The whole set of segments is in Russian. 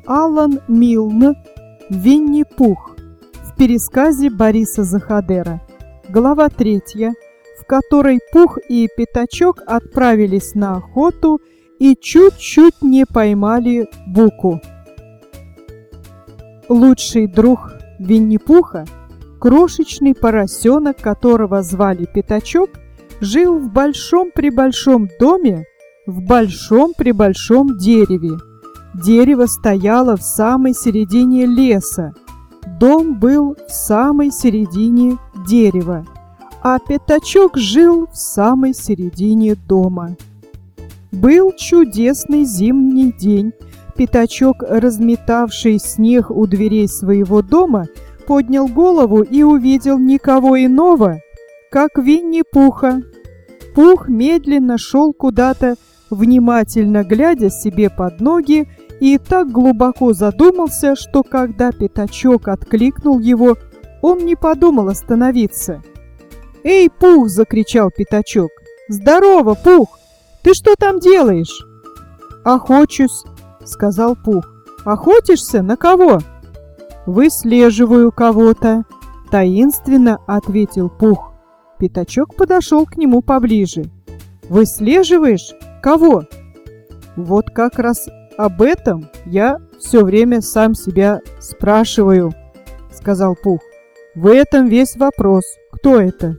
Алан Милн «Винни-Пух» в пересказе Бориса Заходера. Глава 3, в которой Пух и Пятачок отправились на охоту и чуть-чуть не поймали Буку. Лучший друг Винни-Пуха, крошечный поросенок, которого звали Пятачок, жил в большом-пребольшом доме в большом-пребольшом дереве. Дерево стояло в самой середине леса. Дом был в самой середине дерева, а Пятачок жил в самой середине дома. Был чудесный зимний день. Пятачок, разметавший снег у дверей своего дома, поднял голову и увидел никого иного, как Винни-Пуха. Пух медленно шел куда-то, внимательно глядя себе под ноги, и так глубоко задумался, что когда Пятачок откликнул его, он не подумал остановиться. «Эй, Пух!» – закричал Пятачок. «Здорово, Пух! Ты что там делаешь?» «Охочусь», – сказал Пух. «Охотишься? На кого?» «Выслеживаю кого-то», – таинственно ответил Пух. Пятачок подошел к нему поближе. «Выслеживаешь? Кого?» «Вот как раз об этом я все время сам себя спрашиваю», — сказал Пух. «В этом весь вопрос. Кто это?»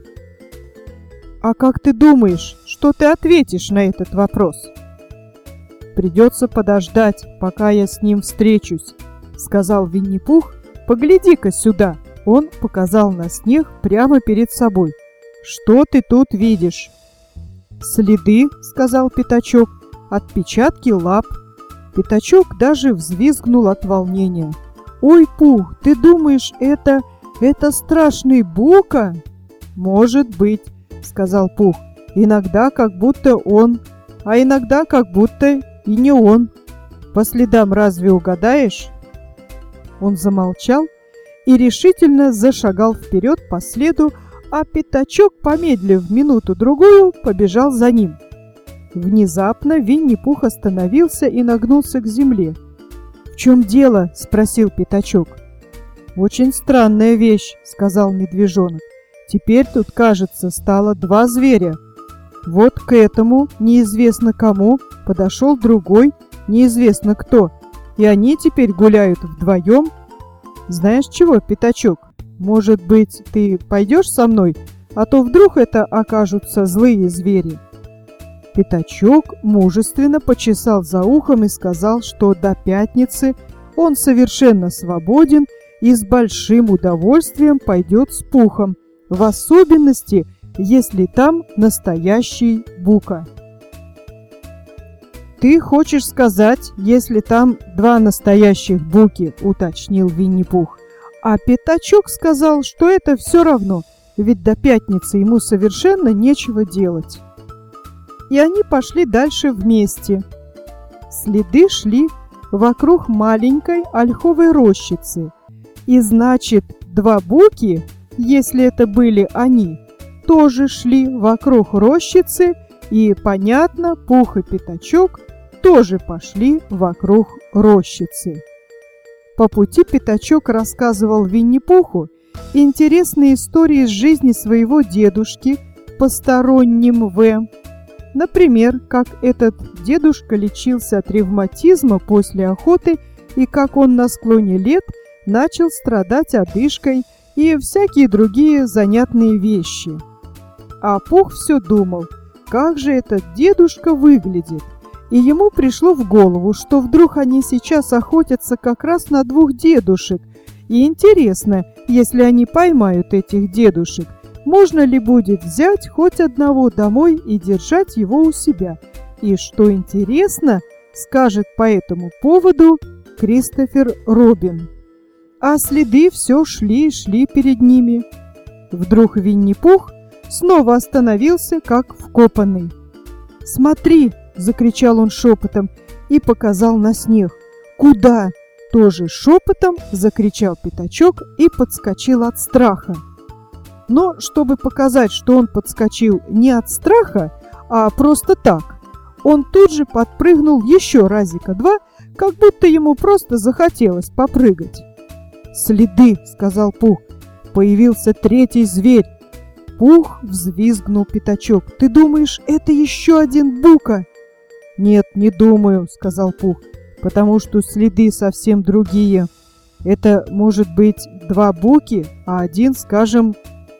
«А как ты думаешь, что ты ответишь на этот вопрос?» «Придется подождать, пока я с ним встречусь», — сказал Винни-Пух. «Погляди-ка сюда». Он показал на снег прямо перед собой. «Что ты тут видишь?» «Следы», — сказал Пятачок, — «отпечатки лап». Пятачок даже взвизгнул от волнения. «Ой, Пух, ты думаешь, это страшный Бука?» «Может быть», — сказал Пух, — «иногда как будто он, а иногда как будто и не он. По следам разве угадаешь?» Он замолчал и решительно зашагал вперед по следу, а Пятачок, помедлив минуту-другую, побежал за ним. Внезапно Винни-Пух остановился и нагнулся к земле. «В чем дело?» – спросил Пятачок. «Очень странная вещь», – сказал Медвежонок. «Теперь тут, кажется, стало два зверя. Вот к этому, неизвестно кому, подошел другой, неизвестно кто, и они теперь гуляют вдвоем. Знаешь чего, Пятачок? Может быть, ты пойдешь со мной, а то вдруг это окажутся злые звери?» Пятачок мужественно почесал за ухом и сказал, что до пятницы он совершенно свободен и с большим удовольствием пойдет с Пухом, в особенности, если там настоящий Бука. «Ты хочешь сказать, если там два настоящих Буки?» – уточнил Винни-Пух. А Пятачок сказал, что это все равно, ведь до пятницы ему совершенно нечего делать. И они пошли дальше вместе. Следы шли вокруг маленькой ольховой рощицы. И значит, два Буки, если это были они, тоже шли вокруг рощицы, и, понятно, Пух и Пятачок тоже пошли вокруг рощицы. По пути Пятачок рассказывал Винни-Пуху интересные истории из жизни своего дедушки, посторонним В. Например, как этот дедушка лечился от ревматизма после охоты и как он на склоне лет начал страдать одышкой и всякие другие занятные вещи. А Пух все думал, как же этот дедушка выглядит, и ему пришло в голову, что вдруг они сейчас охотятся как раз на двух дедушек, и интересно, если они поймают этих дедушек, можно ли будет взять хоть одного домой и держать его у себя? И что интересно, скажет по этому поводу Кристофер Робин. А следы все шли и шли перед ними. Вдруг Винни-Пух снова остановился, как вкопанный. «Смотри!» – закричал он шепотом и показал на снег. «Куда?» – тоже шепотом закричал Пятачок и подскочил от страха. Но чтобы показать, что он подскочил не от страха, а просто так, он тут же подпрыгнул еще разика два, как будто ему просто захотелось попрыгать. «Следы!» — сказал Пух. «Появился третий зверь!» «Пух!» — взвизгнул Пятачок. «Ты думаешь, это еще один Бука?» «Нет, не думаю», — сказал Пух, «потому что следы совсем другие. Это может быть 2 Буки, а один, скажем,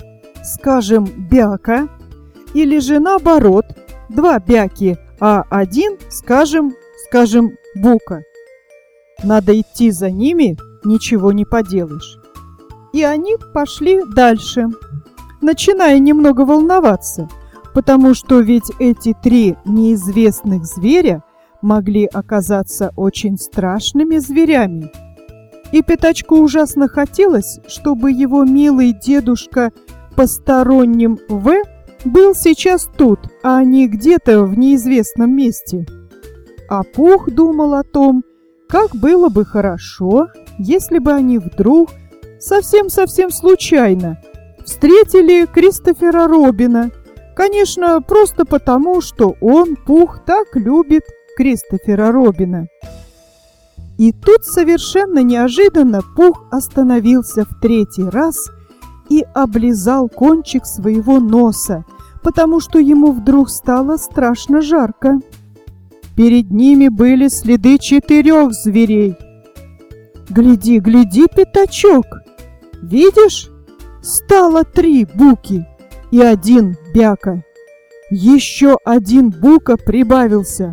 Бяка, или же наоборот, 2 Бяки, а один, скажем, Бука. Надо идти за ними, ничего не поделаешь». И они пошли дальше, начиная немного волноваться, потому что ведь эти 3 неизвестных зверя могли оказаться очень страшными зверями. И Пятачку ужасно хотелось, чтобы его милый дедушка посторонним В был сейчас тут, а не где-то в неизвестном месте. А Пух думал о том, как было бы хорошо, если бы они вдруг, совсем-совсем случайно, встретили Кристофера Робина. Конечно, просто потому, что он, Пух, так любит Кристофера Робина. И тут совершенно неожиданно Пух остановился в 3-й раз и облизал кончик своего носа, потому что ему вдруг стало страшно жарко. Перед ними были следы 4 зверей. «Гляди, гляди, Пятачок! Видишь? Стало 3 Буки и 1 Бяка. Еще 1 Бука прибавился».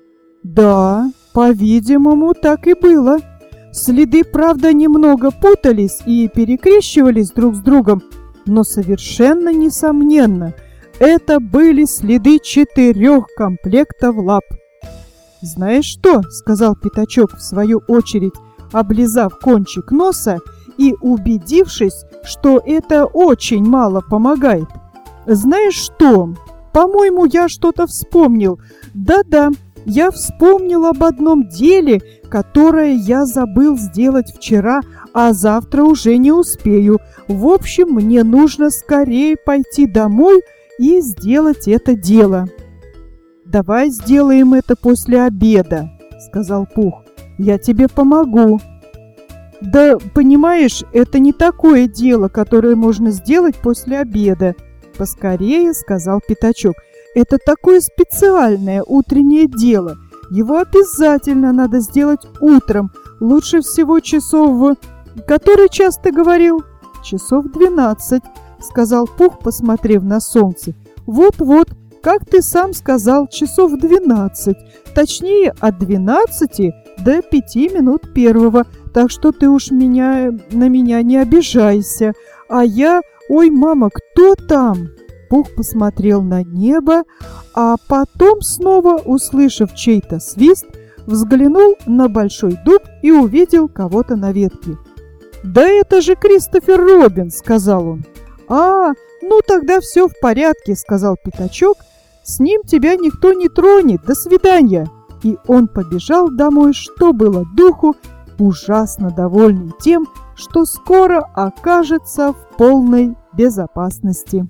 «Да, по-видимому, так и было. Следы, правда, немного путались и перекрещивались друг с другом, но совершенно несомненно, это были следы 4 комплектов лап». «Знаешь что?» — сказал Пятачок, в свою очередь, облизав кончик носа и убедившись, что это очень мало помогает. «Знаешь что? По-моему, я что-то вспомнил. Да-да, я вспомнил об одном деле, которое я забыл сделать вчера, а завтра уже не успею. В общем, мне нужно скорее пойти домой и сделать это дело». «Давай сделаем это после обеда», — сказал Пух. «Я тебе помогу». «Да, понимаешь, это не такое дело, которое можно сделать после обеда», — поскорее сказал Пятачок. «Это такое специальное утреннее дело. Его обязательно надо сделать утром. Лучше всего часов в... Который час ты говорил?» «Часов 12», — сказал Пух, посмотрев на солнце. «Вот-вот, как ты сам сказал, часов 12. Точнее, от 12 до 5 минут 1. Так что ты уж на меня не обижайся. А я... Ой, мама, кто там?» Пух посмотрел на небо, а потом, снова услышав чей-то свист, взглянул на большой дуб и увидел кого-то на ветке. «Да это же Кристофер Робин!» — сказал он. «А, ну тогда все в порядке», — сказал Пятачок. «С ним тебя никто не тронет. До свидания!» И он побежал домой, что было духу, ужасно довольный тем, что скоро окажется в полной безопасности.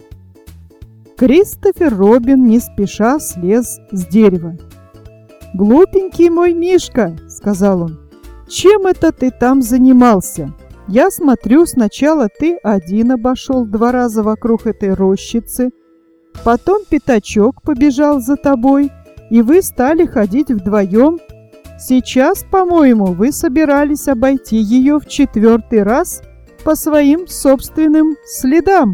Кристофер Робин не спеша слез с дерева. «Глупенький мой Мишка», — сказал он, — «чем это ты там занимался? Я смотрю, сначала ты один обошел 2 раза вокруг этой рощицы, потом Пятачок побежал за тобой, и вы стали ходить вдвоем. Сейчас, по-моему, вы собирались обойти ее в 4-й раз по своим собственным следам».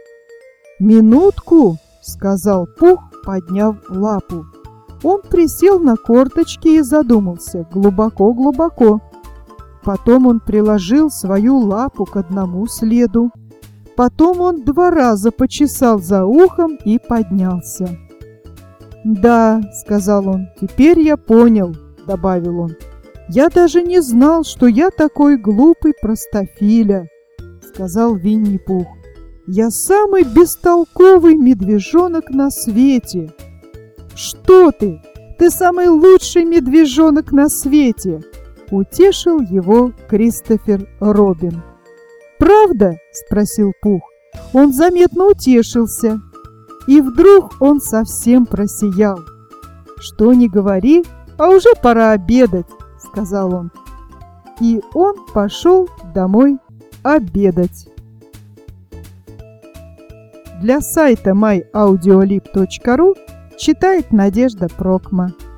«Минутку», — сказал Пух, подняв лапу. Он присел на корточки и задумался глубоко-глубоко. Потом он приложил свою лапу к одному следу. Потом он 2 раза почесал за ухом и поднялся. «Да», — сказал он, — «теперь я понял», — добавил он. «Я даже не знал, что я такой глупый простофиля», — сказал Винни-Пух. «Я самый бестолковый медвежонок на свете». «Что ты? Ты самый лучший медвежонок на свете!» — утешил его Кристофер Робин. «Правда?» — спросил Пух. Он заметно утешился. И вдруг он совсем просиял. «Что ни говори, а уже пора обедать», — сказал он. И он пошел домой обедать. Для сайта myaudiolib.ru читает Надежда Прокма.